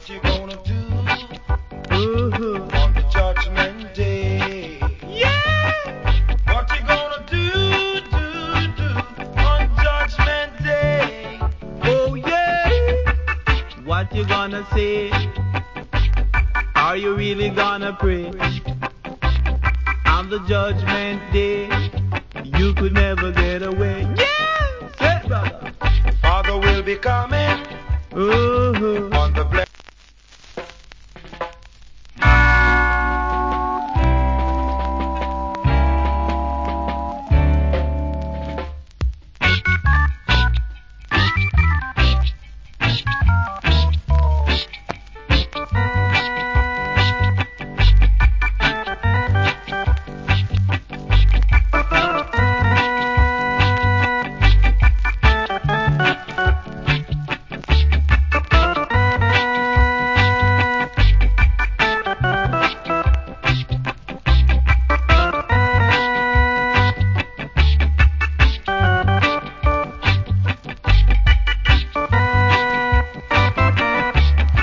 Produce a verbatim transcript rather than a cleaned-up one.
What you gonna do Ooh. On the judgment day? Yeah. What you gonna do, do, do on judgment day? Oh yeah. What you gonna say? Are you really gonna pray? On the judgment day, you could never get away. Yeah, say brother. Father will be coming Ooh. on the blessed